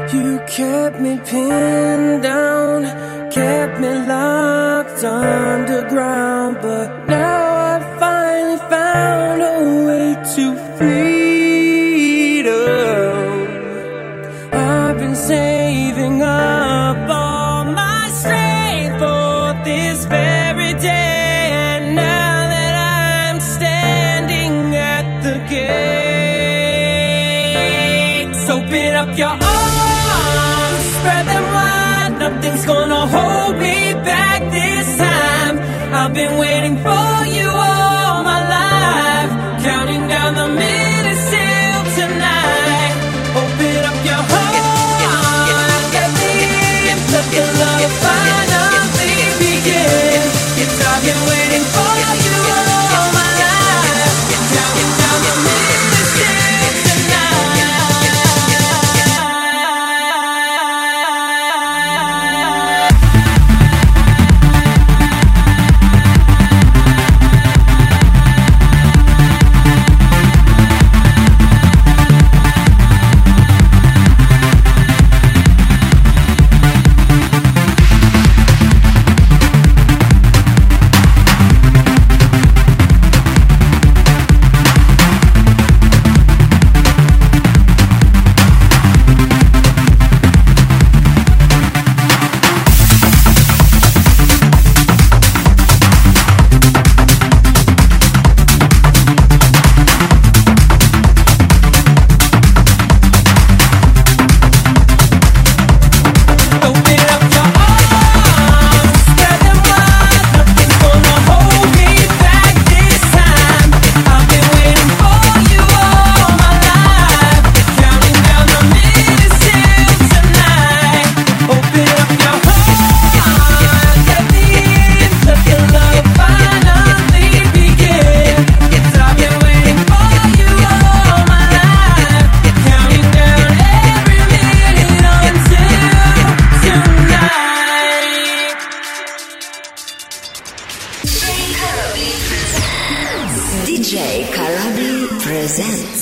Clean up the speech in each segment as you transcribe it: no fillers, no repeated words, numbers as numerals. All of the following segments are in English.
You kept me pinned down, kept me locked underground, but now I finally found a way to freedom. I've been saving up all my strength for this very day, and now that I'm standing at the gates, open up your arms, spread them wide. Nothing's gonna hold me back this time. I've been waiting for you all my life, counting down the minutes till tonight. Open up your heart, let me in, let the love finally begin. Yes, I've been waiting for you all my life, counting down the minutes till tonight. DJ Karabi presents.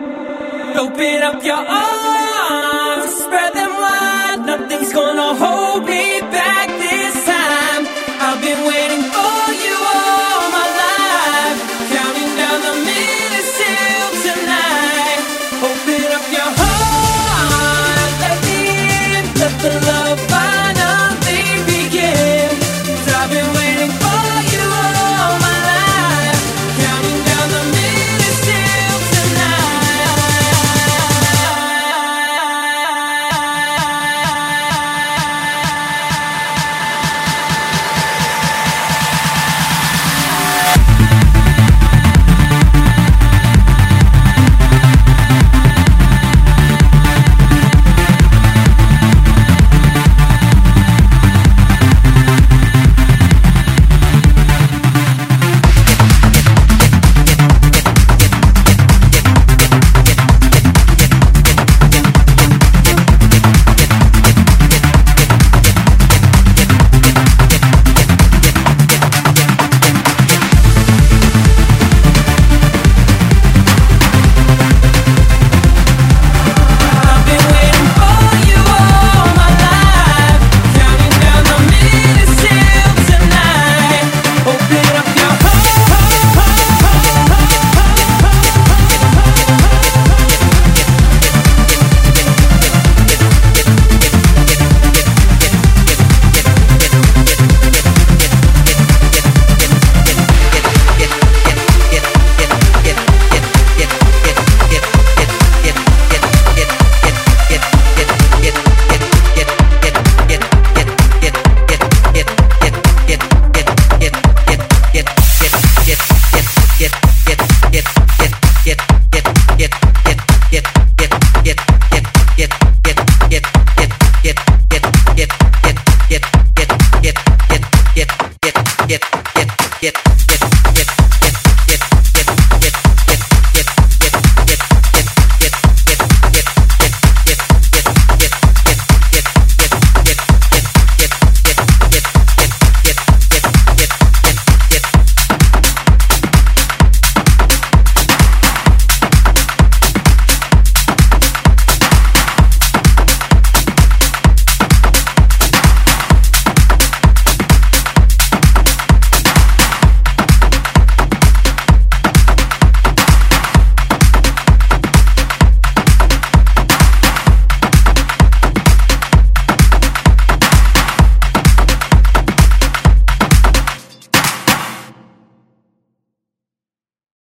Open up your arms, spread them wide. Nothing's gonna hold